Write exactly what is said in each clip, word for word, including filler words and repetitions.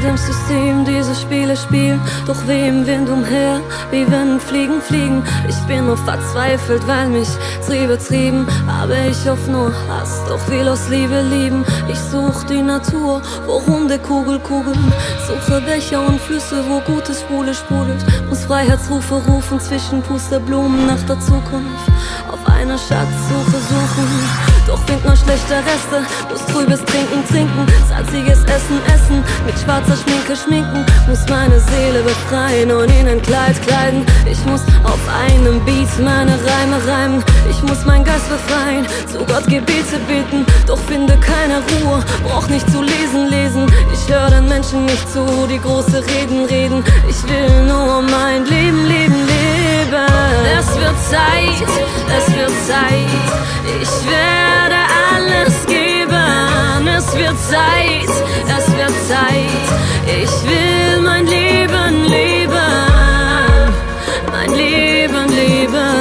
dem System diese Spiele spielen. Doch weh im Wind umher, wie wenn Fliegen fliegen. Ich bin nur verzweifelt, weil mich Triebe trieben. Aber ich hoffe nur Hass, doch will aus Liebe lieben. Ich such die Natur, wo runde Kugel kugeln. Suche Becher und Flüsse, wo Gutes Spule sprudelt. Muss Freiheitsrufe rufen zwischen Pusteblumen nach der Zukunft. Auf eine Schatzsuche suchen, doch find nur schlechte Reste. Muss trübes Trinken trinken, salziges Essen essen, mit schwarzer Schminke schminken. Muss meine Seele befreien und in ein Kleid kleiden. Ich muss auf einem Beat meine Reime reimen. Ich muss meinen Geist befreien, zu Gott Gebete beten. Doch finde keine Ruhe, brauch nicht zu lesen, lesen. Ich höre den Menschen nicht zu, die große Reden reden. Ich will nur mein Leben, leben, leben. Es wird Zeit, es wird Zeit. Ich werde alles geben. Es wird Zeit, es wird Zeit. Ich will mein Leben leben. Mein Leben leben.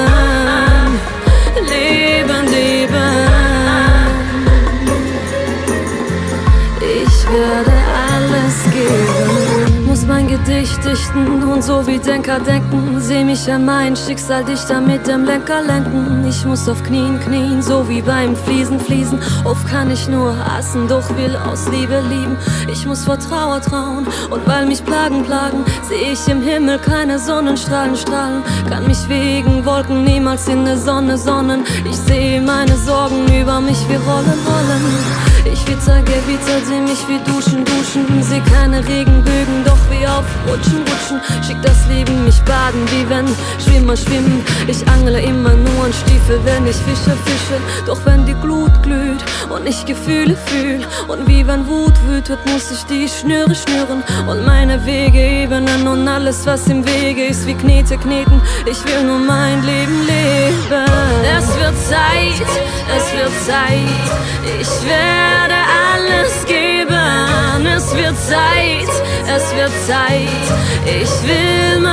Leben leben. Ich werde alles geben. Muss mein Gedicht dichten und so wie Denker denken. Seh mich an mein Schicksal dichter mit dem Lenker lenken. Ich muss auf Knien knien, so wie beim Fließen fließen. Oft kann ich nur hassen, doch will aus Liebe lieben. Ich muss vor Trauer trauen und weil mich Plagen plagen, seh ich im Himmel keine Sonnenstrahlen strahlen. Kann mich wegen Wolken niemals in der Sonne sonnen. Ich sehe meine Sorgen über mich wie Rollen, Rollen. Ich witzer, Gewitter, seh mich wie Duschen, Duschen. Seh keine Regenbögen, doch wie auf Rutschen, Rutschen. Schick das Leben mich baden, wie wenn Schwimmer schwimmen. Ich angle immer nur an Stiefel, wenn ich fische, fische. Doch wenn die Glut glüht und ich Gefühle fühl und wie wenn Wut wütet, muss ich die Schnüre schnüren und meine Wege ebnen und alles, was im Wege ist, wie Knete kneten. Ich will nur mein Leben leben. Es wird Zeit, es wird Zeit. Ich werde alles geben. Es wird Zeit, es wird Zeit. Ich will mein